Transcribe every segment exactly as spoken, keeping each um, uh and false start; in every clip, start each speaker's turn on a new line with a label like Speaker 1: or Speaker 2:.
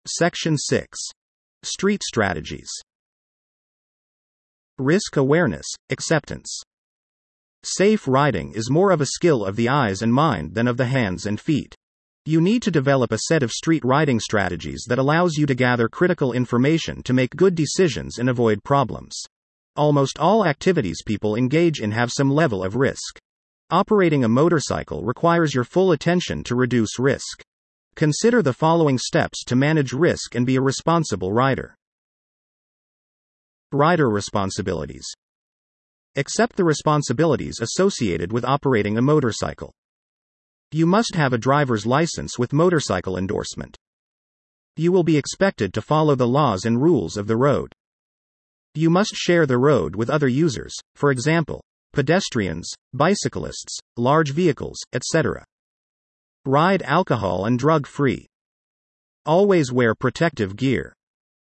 Speaker 1: Section six. Street Strategies. Risk awareness, acceptance. Safe riding is more of a skill of the eyes and mind than of the hands and feet. You need to develop a set of street riding strategies that allows you to gather critical information to make good decisions and avoid problems. Almost all activities people engage in have some level of risk. Operating a motorcycle requires your full attention to reduce risk. Consider the following steps to manage risk and be a responsible rider. Rider responsibilities. Accept the responsibilities associated with operating a motorcycle. You must have a driver's license with motorcycle endorsement. You will be expected to follow the laws and rules of the road. You must share the road with other users, for example, pedestrians, bicyclists, large vehicles, et cetera. Ride alcohol and drug-free. Always wear protective gear.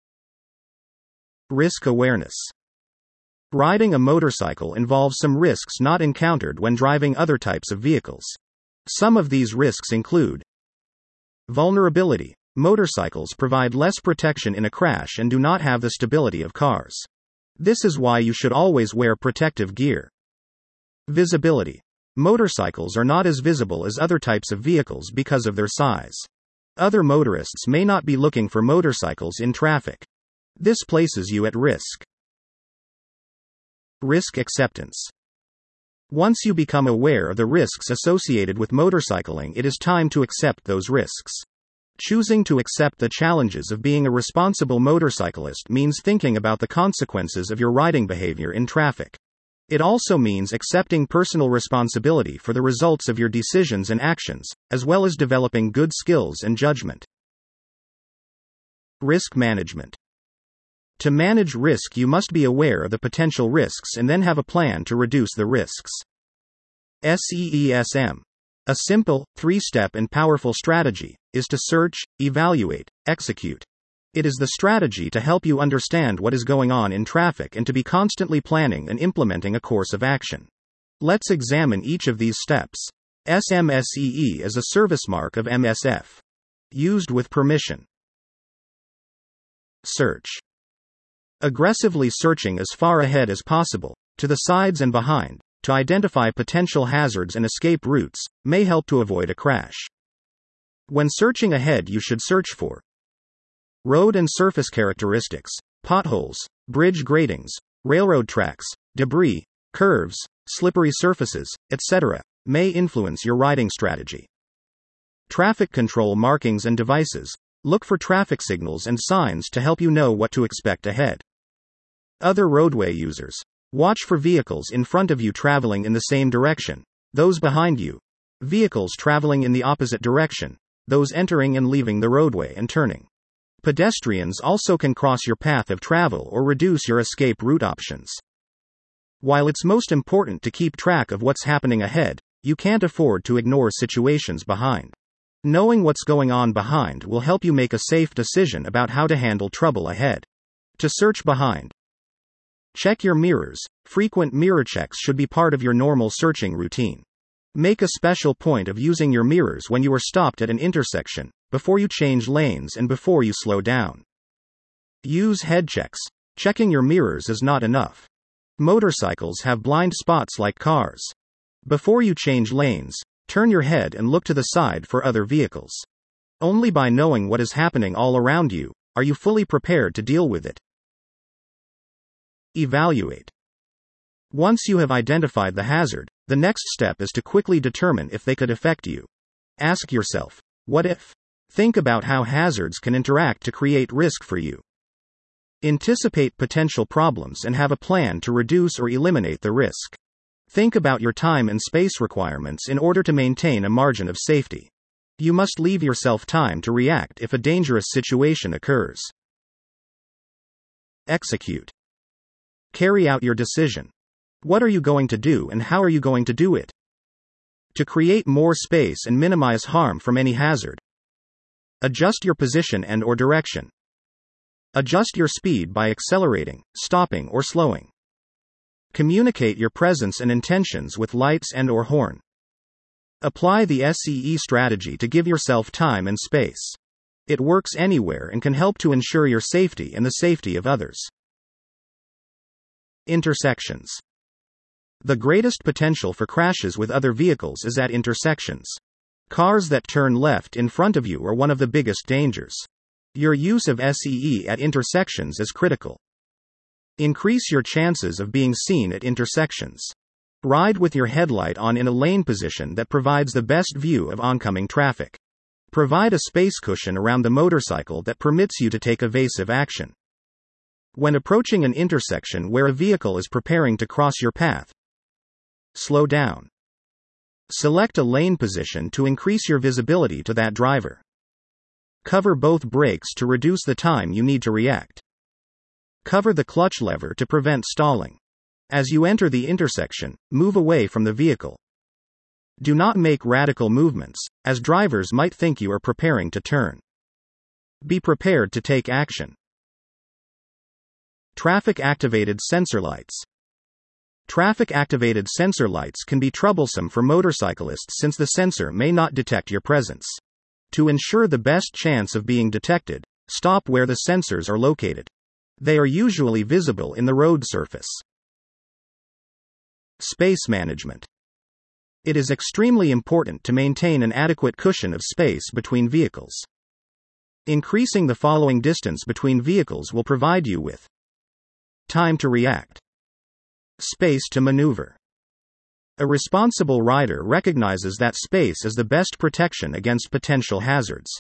Speaker 1: Risk awareness. Riding a motorcycle involves some risks not encountered when driving other types of vehicles. Some of these risks include vulnerability. Motorcycles provide less protection in a crash and do not have the stability of cars. This is why you should always wear protective gear. Visibility. Motorcycles are not as visible as other types of vehicles because of their size. Other motorists may not be looking for motorcycles in traffic. This places you at risk. Risk acceptance. Once you become aware of the risks associated with motorcycling, it is time to accept those risks. Choosing to accept the challenges of being a responsible motorcyclist means thinking about the consequences of your riding behavior in traffic. It also means accepting personal responsibility for the results of your decisions and actions, as well as developing good skills and judgment. Risk management. To manage risk, you must be aware of the potential risks and then have a plan to reduce the risks. SEESM. A simple, three-step and powerful strategy is to search, evaluate, execute. It is the strategy to help you understand what is going on in traffic and to be constantly planning and implementing a course of action. Let's examine each of these steps. S M S E E is a service mark of M S F. Used with permission. Search. Aggressively searching as far ahead as possible, to the sides and behind, to identify potential hazards and escape routes, may help to avoid a crash. When searching ahead, you should search for road and surface characteristics, potholes, bridge gratings, railroad tracks, debris, curves, slippery surfaces, et cetera, may influence your riding strategy. Traffic control markings and devices. Look for traffic signals and signs to help you know what to expect ahead. Other roadway users. Watch for vehicles in front of you traveling in the same direction, those behind you, vehicles traveling in the opposite direction, those entering and leaving the roadway and turning. Pedestrians also can cross your path of travel or reduce your escape route options. While it's most important to keep track of what's happening ahead, you can't afford to ignore situations behind. Knowing what's going on behind will help you make a safe decision about how to handle trouble ahead. To search behind. Check your mirrors. Frequent mirror checks should be part of your normal searching routine. Make a special point of using your mirrors when you are stopped at an intersection, before you change lanes and before you slow down. Use head checks. Checking your mirrors is not enough. Motorcycles have blind spots like cars. Before you change lanes, turn your head and look to the side for other vehicles. Only by knowing what is happening all around you, are you fully prepared to deal with it. Evaluate. Once you have identified the hazard, the next step is to quickly determine if they could affect you. Ask yourself, what if? Think about how hazards can interact to create risk for you. Anticipate potential problems and have a plan to reduce or eliminate the risk. Think about your time and space requirements in order to maintain a margin of safety. You must leave yourself time to react if a dangerous situation occurs. Execute. Carry out your decision. What are you going to do and how are you going to do it? To create more space and minimize harm from any hazard. Adjust your position and or direction. Adjust your speed by accelerating, stopping or slowing. Communicate your presence and intentions with lights and or horn. Apply the S E E strategy to give yourself time and space. It works anywhere and can help to ensure your safety and the safety of others. Intersections. The greatest potential for crashes with other vehicles is at intersections. Cars that turn left in front of you are one of the biggest dangers. Your use of S E E at intersections is critical. Increase your chances of being seen at intersections. Ride with your headlight on in a lane position that provides the best view of oncoming traffic. Provide a space cushion around the motorcycle that permits you to take evasive action. When approaching an intersection where a vehicle is preparing to cross your path, slow down. Select a lane position to increase your visibility to that driver. Cover both brakes to reduce the time you need to react. Cover the clutch lever to prevent stalling. As you enter the intersection, move away from the vehicle. Do not make radical movements, as drivers might think you are preparing to turn. Be prepared to take action. Traffic-activated sensor lights. Traffic-activated sensor lights can be troublesome for motorcyclists since the sensor may not detect your presence. To ensure the best chance of being detected, stop where the sensors are located. They are usually visible in the road surface. Space management. It is extremely important to maintain an adequate cushion of space between vehicles. Increasing the following distance between vehicles will provide you with time to react, space to maneuver. A responsible rider recognizes that space is the best protection against potential hazards.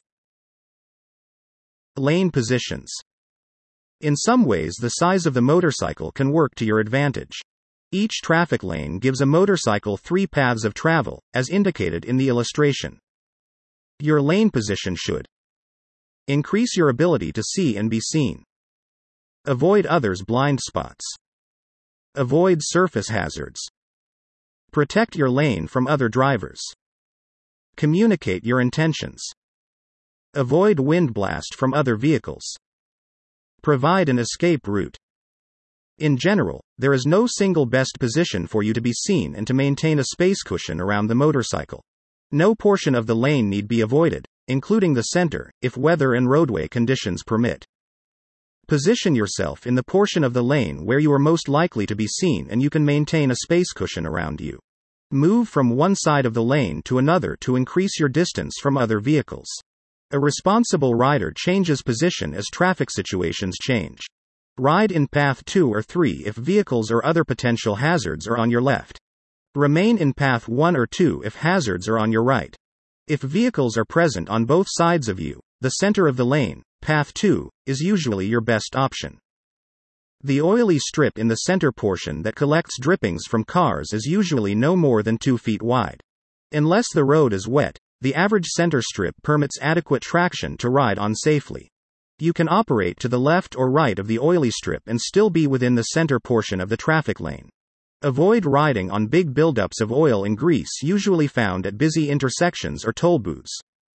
Speaker 1: Lane positions. In some ways, the size of the motorcycle can work to your advantage. Each traffic lane gives a motorcycle three paths of travel, as indicated in the illustration. Your lane position should increase your ability to see and be seen. Avoid others' blind spots. Avoid surface hazards. Protect your lane from other drivers. Communicate your intentions. Avoid wind blast from other vehicles. Provide an escape route. In general, there is no single best position for you to be seen and to maintain a space cushion around the motorcycle. No portion of the lane need be avoided, including the center, if weather and roadway conditions permit. Position yourself in the portion of the lane where you are most likely to be seen and you can maintain a space cushion around you. Move from one side of the lane to another to increase your distance from other vehicles. A responsible rider changes position as traffic situations change. Ride in path two or three if vehicles or other potential hazards are on your left. Remain in path one or two if hazards are on your right. If vehicles are present on both sides of you, the center of the lane, path two, is usually your best option. The oily strip in the center portion that collects drippings from cars is usually no more than two feet wide. Unless the road is wet, the average center strip permits adequate traction to ride on safely. You can operate to the left or right of the oily strip and still be within the center portion of the traffic lane. Avoid riding on big buildups of oil and grease usually found at busy intersections or toll booths.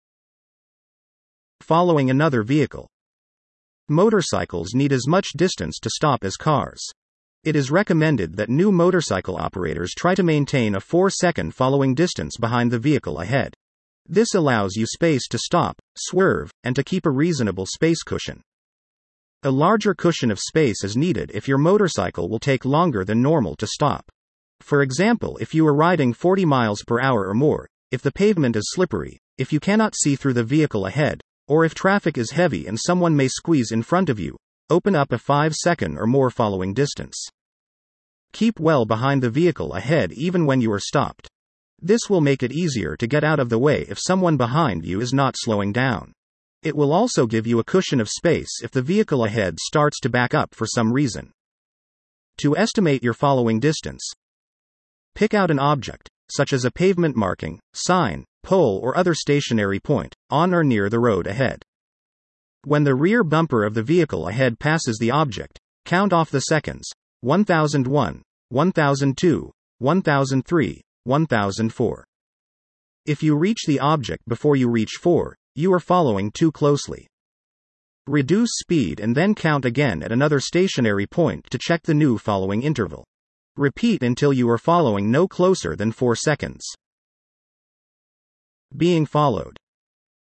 Speaker 1: Following another vehicle. Motorcycles need as much distance to stop as cars. It is recommended that new motorcycle operators try to maintain a four second following distance behind the vehicle ahead. This allows you space to stop, swerve, and to keep a reasonable space cushion. A larger cushion of space is needed if your motorcycle will take longer than normal to stop. For example, if you are riding forty miles per hour or more, if the pavement is slippery, if you cannot see through the vehicle ahead, or if traffic is heavy and someone may squeeze in front of you, open up a five second or more following distance. Keep well behind the vehicle ahead even when you are stopped. This will make it easier to get out of the way if someone behind you is not slowing down. It will also give you a cushion of space if the vehicle ahead starts to back up for some reason. To estimate your following distance, pick out an object, such as a pavement marking, sign, pole or other stationary point, on or near the road ahead. When the rear bumper of the vehicle ahead passes the object, count off the seconds, one thousand one, one thousand two, one thousand three, one thousand four. If you reach the object before you reach four, you are following too closely. Reduce speed and then count again at another stationary point to check the new following interval. Repeat until you are following no closer than four seconds. Being followed.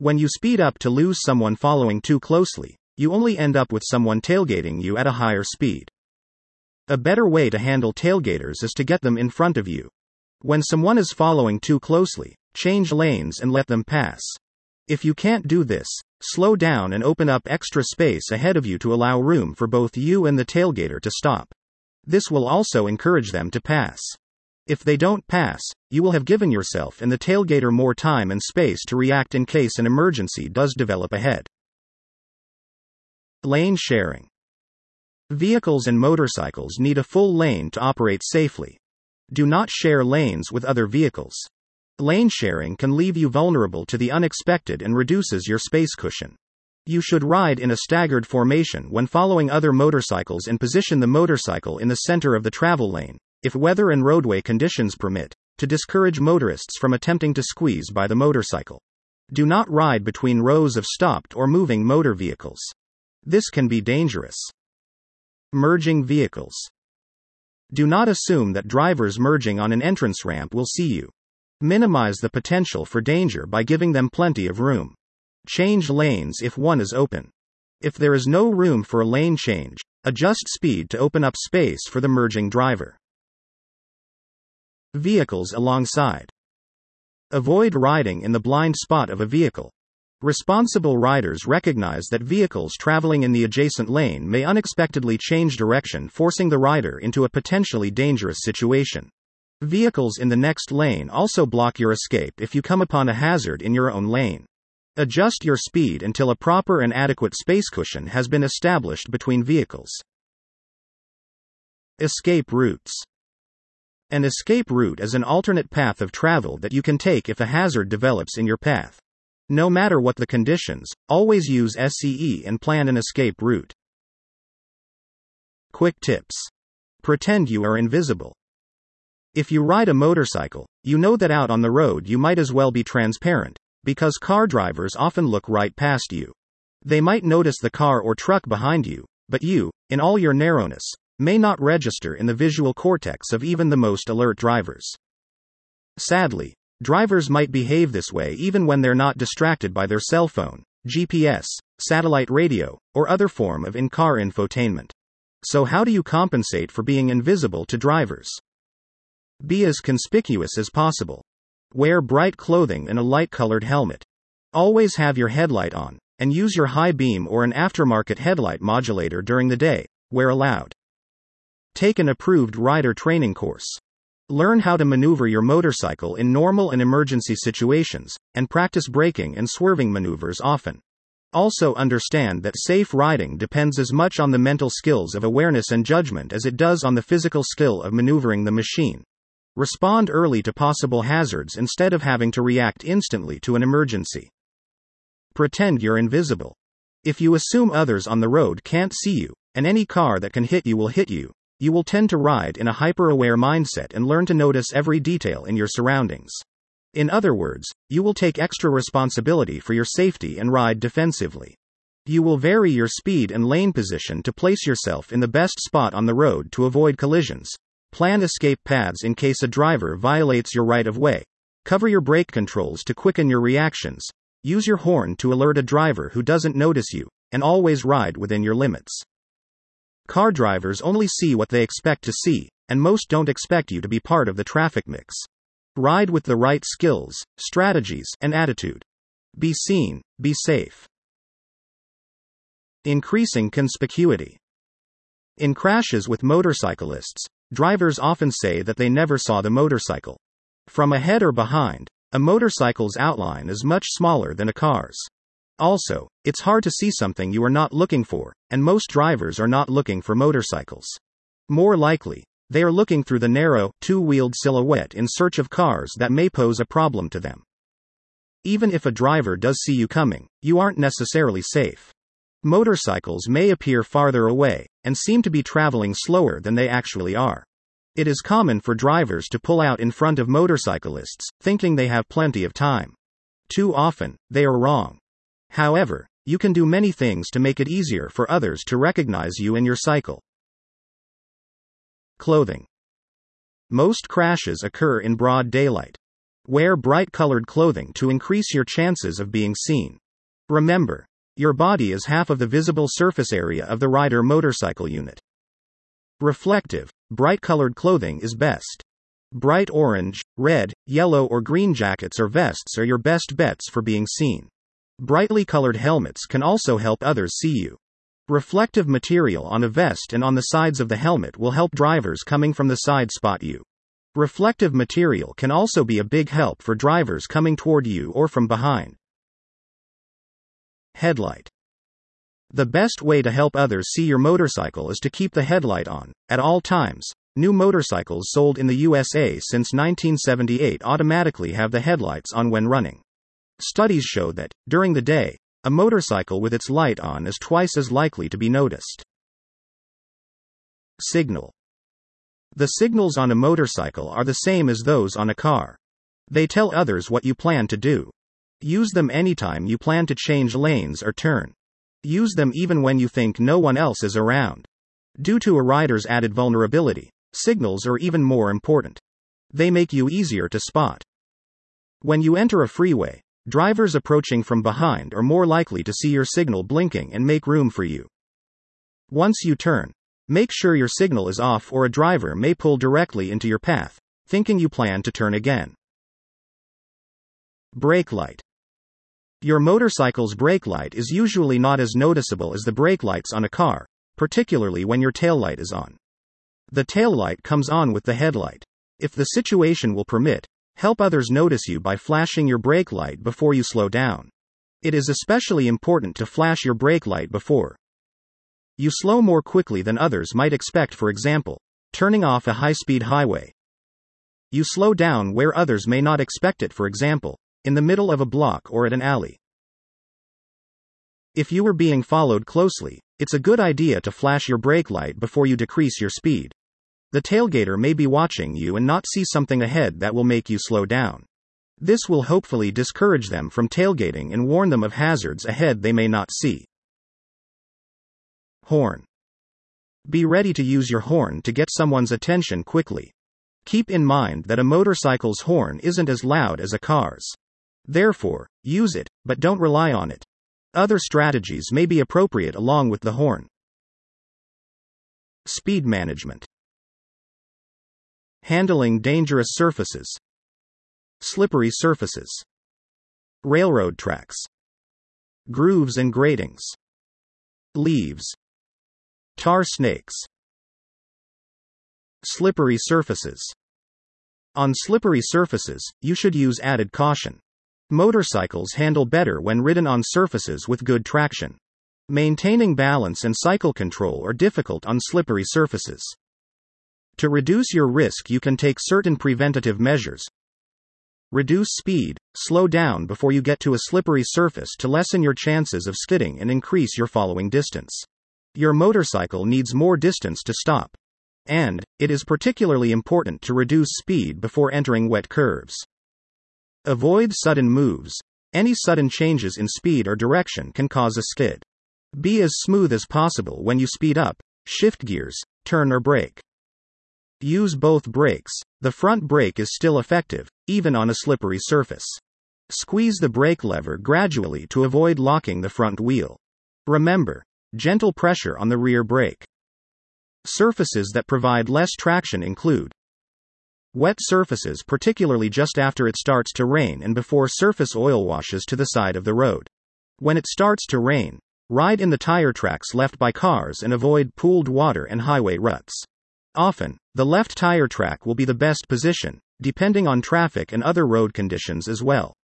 Speaker 1: When you speed up to lose someone following too closely, you only end up with someone tailgating you at a higher speed. A better way to handle tailgaters is to get them in front of you. When someone is following too closely, change lanes and let them pass. If you can't do this, slow down and open up extra space ahead of you to allow room for both you and the tailgater to stop. This will also encourage them to pass. If they don't pass, you will have given yourself and the tailgater more time and space to react in case an emergency does develop ahead. Lane sharing. Vehicles and motorcycles need a full lane to operate safely. Do not share lanes with other vehicles. Lane sharing can leave you vulnerable to the unexpected and reduces your space cushion. You should ride in a staggered formation when following other motorcycles and position the motorcycle in the center of the travel lane, if weather and roadway conditions permit, to discourage motorists from attempting to squeeze by the motorcycle. Do not ride between rows of stopped or moving motor vehicles. This can be dangerous. Merging vehicles. Do not assume that drivers merging on an entrance ramp will see you. Minimize the potential for danger by giving them plenty of room. Change lanes if one is open. If there is no room for a lane change, adjust speed to open up space for the merging driver. Vehicles alongside. Avoid riding in the blind spot of a vehicle. Responsible riders recognize that vehicles traveling in the adjacent lane may unexpectedly change direction, forcing the rider into a potentially dangerous situation. Vehicles in the next lane also block your escape if you come upon a hazard in your own lane. Adjust your speed until a proper and adequate space cushion has been established between vehicles. Escape routes. An escape route is an alternate path of travel that you can take if a hazard develops in your path. No matter what the conditions, always use S C E and plan an escape route. Quick tips. Pretend you are invisible. If you ride a motorcycle, you know that out on the road you might as well be transparent, because car drivers often look right past you. They might notice the car or truck behind you, but you, in all your narrowness, may not register in the visual cortex of even the most alert drivers. Sadly, drivers might behave this way even when they're not distracted by their cell phone, G P S, satellite radio, or other form of in-car infotainment. So how do you compensate for being invisible to drivers? Be as conspicuous as possible. Wear bright clothing and a light-colored helmet. Always have your headlight on, and use your high beam or an aftermarket headlight modulator during the day, where allowed. Take an approved rider training course. Learn how to maneuver your motorcycle in normal and emergency situations, and practice braking and swerving maneuvers often. Also understand that safe riding depends as much on the mental skills of awareness and judgment as it does on the physical skill of maneuvering the machine. Respond early to possible hazards instead of having to react instantly to an emergency. Pretend you're invisible. If you assume others on the road can't see you, and any car that can hit you will hit you, you will tend to ride in a hyper-aware mindset and learn to notice every detail in your surroundings. In other words, you will take extra responsibility for your safety and ride defensively. You will vary your speed and lane position to place yourself in the best spot on the road to avoid collisions. Plan escape paths in case a driver violates your right-of-way. Cover your brake controls to quicken your reactions. Use your horn to alert a driver who doesn't notice you, and always ride within your limits. Car drivers only see what they expect to see, and most don't expect you to be part of the traffic mix. Ride with the right skills, strategies, and attitude. Be seen, be safe. Increasing conspicuity. In crashes with motorcyclists, drivers often say that they never saw the motorcycle. From ahead or behind, a motorcycle's outline is much smaller than a car's. Also, it's hard to see something you are not looking for, and most drivers are not looking for motorcycles. More likely, they are looking through the narrow, two-wheeled silhouette in search of cars that may pose a problem to them. Even if a driver does see you coming, you aren't necessarily safe. Motorcycles may appear farther away, and seem to be traveling slower than they actually are. It is common for drivers to pull out in front of motorcyclists, thinking they have plenty of time. Too often, they are wrong. However, you can do many things to make it easier for others to recognize you and your cycle. Clothing. Most crashes occur in broad daylight. Wear bright colored clothing to increase your chances of being seen. Remember, your body is half of the visible surface area of the rider motorcycle unit. Reflective, bright colored clothing is best. Bright orange, red, yellow, or green jackets or vests are your best bets for being seen. Brightly colored helmets can also help others see you. Reflective material on a vest and on the sides of the helmet will help drivers coming from the side spot you. Reflective material can also be a big help for drivers coming toward you or from behind. Headlight. The best way to help others see your motorcycle is to keep the headlight on, at all times. New motorcycles sold in the U S A since nineteen seventy-eight automatically have the headlights on when running. Studies show that, during the day, a motorcycle with its light on is twice as likely to be noticed. Signal. The signals on a motorcycle are the same as those on a car. They tell others what you plan to do. Use them anytime you plan to change lanes or turn. Use them even when you think no one else is around. Due to a rider's added vulnerability, signals are even more important. They make you easier to spot. When you enter a freeway, drivers approaching from behind are more likely to see your signal blinking and make room for you. Once you turn, make sure your signal is off or a driver may pull directly into your path, thinking you plan to turn again. Brake light. Your motorcycle's brake light is usually not as noticeable as the brake lights on a car, particularly when your taillight is on. The taillight comes on with the headlight. If the situation will permit, help others notice you by flashing your brake light before you slow down. It is especially important to flash your brake light before you slow more quickly than others might expect, for example, turning off a high-speed highway. You slow down where others may not expect it, for example, in the middle of a block or at an alley. If you are being followed closely, it's a good idea to flash your brake light before you decrease your speed. The tailgater may be watching you and not see something ahead that will make you slow down. This will hopefully discourage them from tailgating and warn them of hazards ahead they may not see. Horn. Be ready to use your horn to get someone's attention quickly. Keep in mind that a motorcycle's horn isn't as loud as a car's. Therefore, use it, but don't rely on it. Other strategies may be appropriate along with the horn. Speed management. Handling dangerous surfaces. Slippery surfaces. Railroad tracks. Grooves and gratings. Leaves. Tar snakes. Slippery surfaces. On slippery surfaces, you should use added caution. Motorcycles handle better when ridden on surfaces with good traction. Maintaining balance and cycle control are difficult on slippery surfaces. To reduce your risk, you can take certain preventative measures. Reduce speed, slow down before you get to a slippery surface to lessen your chances of skidding and increase your following distance. Your motorcycle needs more distance to stop. And, it is particularly important to reduce speed before entering wet curves. Avoid sudden moves. Any sudden changes in speed or direction can cause a skid. Be as smooth as possible when you speed up, shift gears, turn or brake. Use both brakes. The front brake is still effective, even on a slippery surface. Squeeze the brake lever gradually to avoid locking the front wheel. Remember, gentle pressure on the rear brake. Surfaces that provide less traction include wet surfaces, particularly just after it starts to rain and before surface oil washes to the side of the road. When it starts to rain, ride in the tire tracks left by cars and avoid pooled water and highway ruts. Often, the left tire track will be the best position, depending on traffic and other road conditions as well.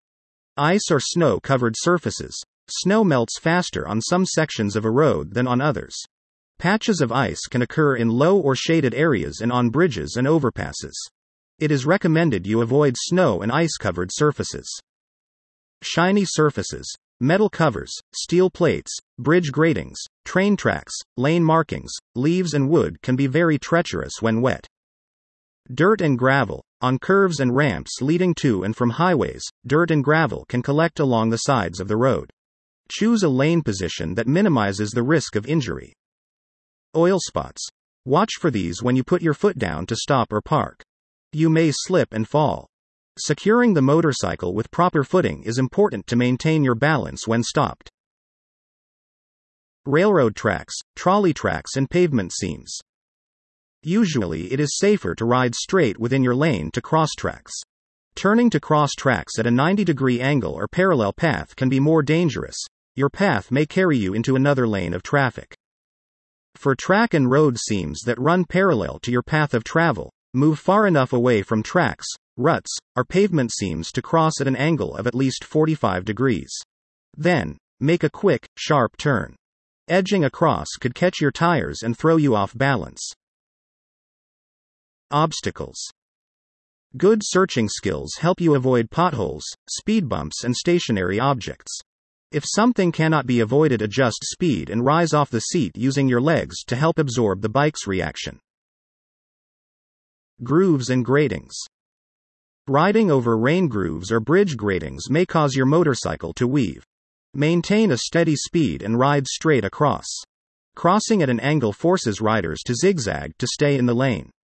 Speaker 1: Ice or snow-covered surfaces. Snow melts faster on some sections of a road than on others. Patches of ice can occur in low or shaded areas and on bridges and overpasses. It is recommended you avoid snow and ice-covered surfaces. Shiny surfaces. Metal covers, steel plates, bridge gratings, train tracks, lane markings, leaves and wood can be very treacherous when wet. Dirt and gravel. On curves and ramps leading to and from highways, dirt and gravel can collect along the sides of the road. Choose a lane position that minimizes the risk of injury. Oil spots. Watch for these when you put your foot down to stop or park. You may slip and fall. Securing the motorcycle with proper footing is important to maintain your balance when stopped. Railroad tracks, trolley tracks, and pavement seams. Usually it is safer to ride straight within your lane to cross tracks. Turning to cross tracks at a ninety degree angle or parallel path can be more dangerous. Your path may carry you into another lane of traffic. For track and road seams that run parallel to your path of travel, move far enough away from tracks, ruts, or pavement seams to cross at an angle of at least forty-five degrees. Then, make a quick, sharp turn. Edging across could catch your tires and throw you off balance. Obstacles. Good searching skills help you avoid potholes, speed bumps, and stationary objects. If something cannot be avoided, adjust speed and rise off the seat using your legs to help absorb the bike's reaction. Grooves and gratings. Riding over rain grooves or bridge gratings may cause your motorcycle to weave. Maintain a steady speed and ride straight across. Crossing at an angle forces riders to zigzag to stay in the lane.